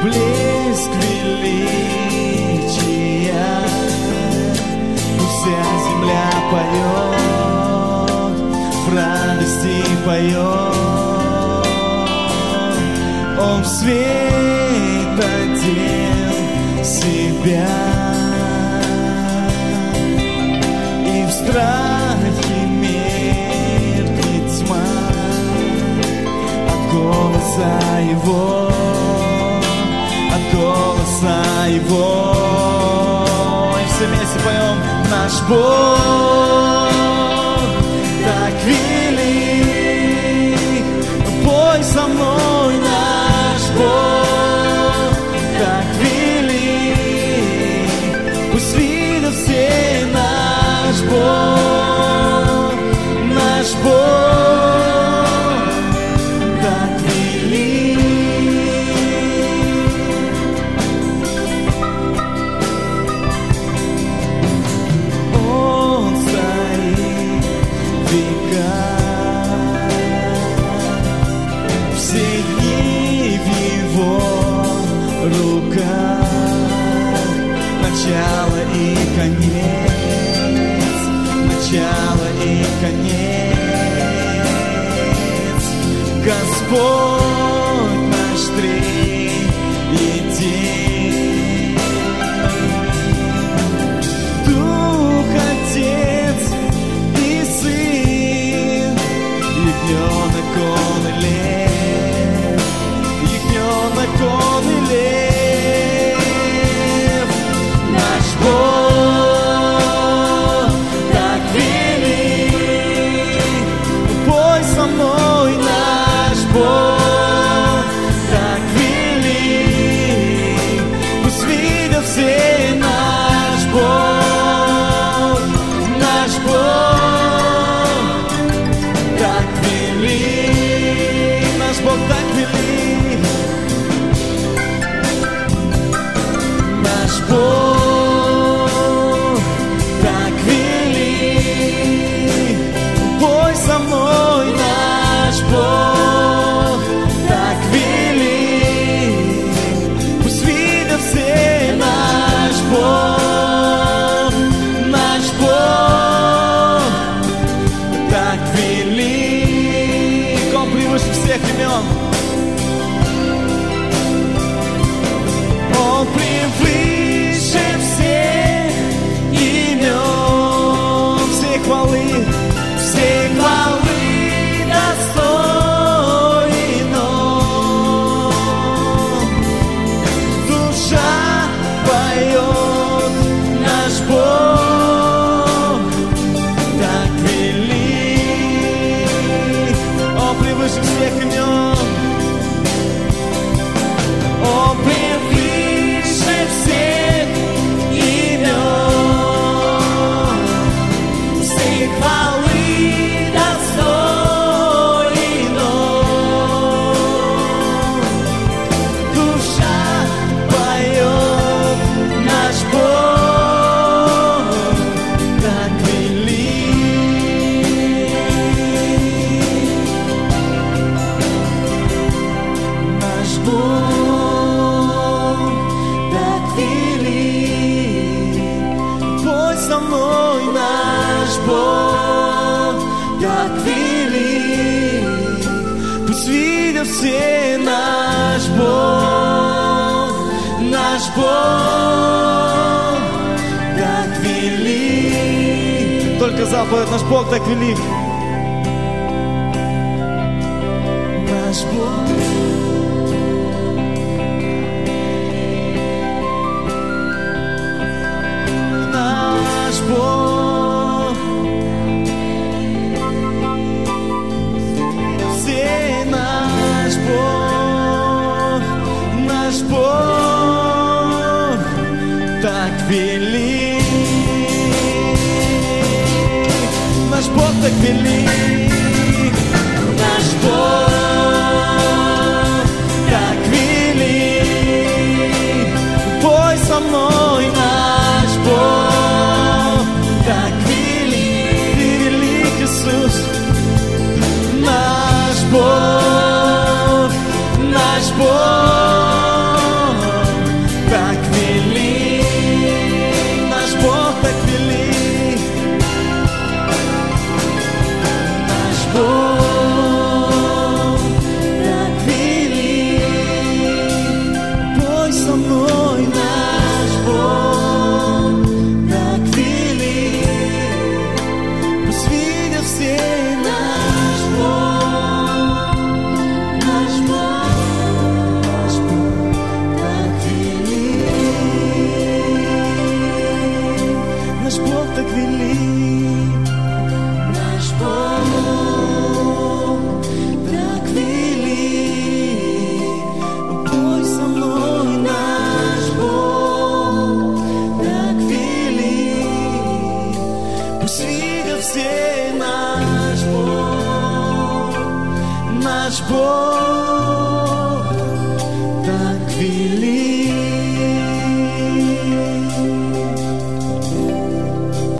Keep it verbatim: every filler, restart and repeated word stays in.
блеск величия. Вся земля поет, в радости поет. Он в свет одел себя, и в страхе меркнет тьма от голоса его, от голоса его. И все вместе поем: наш Бог так велик, пой со мной, наш Бог так велик, пусть видят все, наш Бог, наш Бог так велик. Он стоит в веках, все дни в его руках, начало и конец, начало и конец. Господь наш триедин, Дух, Отец и Сын, ягненок он и лев, ягненок он и лев. Наш Бог так велик, пой со мной, наш Бог так велик, пусть видят все, наш Бог, наш Бог так велик, наш Бог так велик, наш Бог так велик, пой со мной, наш Бог так велик, пусть видят все, наш Бог, наш Бог так велик. Он превыше всех имен, Он превыше всех имен, всей хвалы, всей хвалы достоин Он. Душа поет, наш Бог так велик. Он превыше всех имен, Он превыше всех имен, всей хвалы достоин Он. Душа поет, наш Бог так велик, наш Бог так велик, пой со мной, наш Бог так велик, пусть видят все, наш Бог, наш Бог так велик. Только заповедь: наш Бог так велик, наш Бог. Наш Бог, все, наш Бог, наш Бог так велик, наш Бог так велик, наш Бог так велик, пой со мной, наш Бог так велик, Ты велик, Иисус, наш Бог, наш Бог Бог так велик.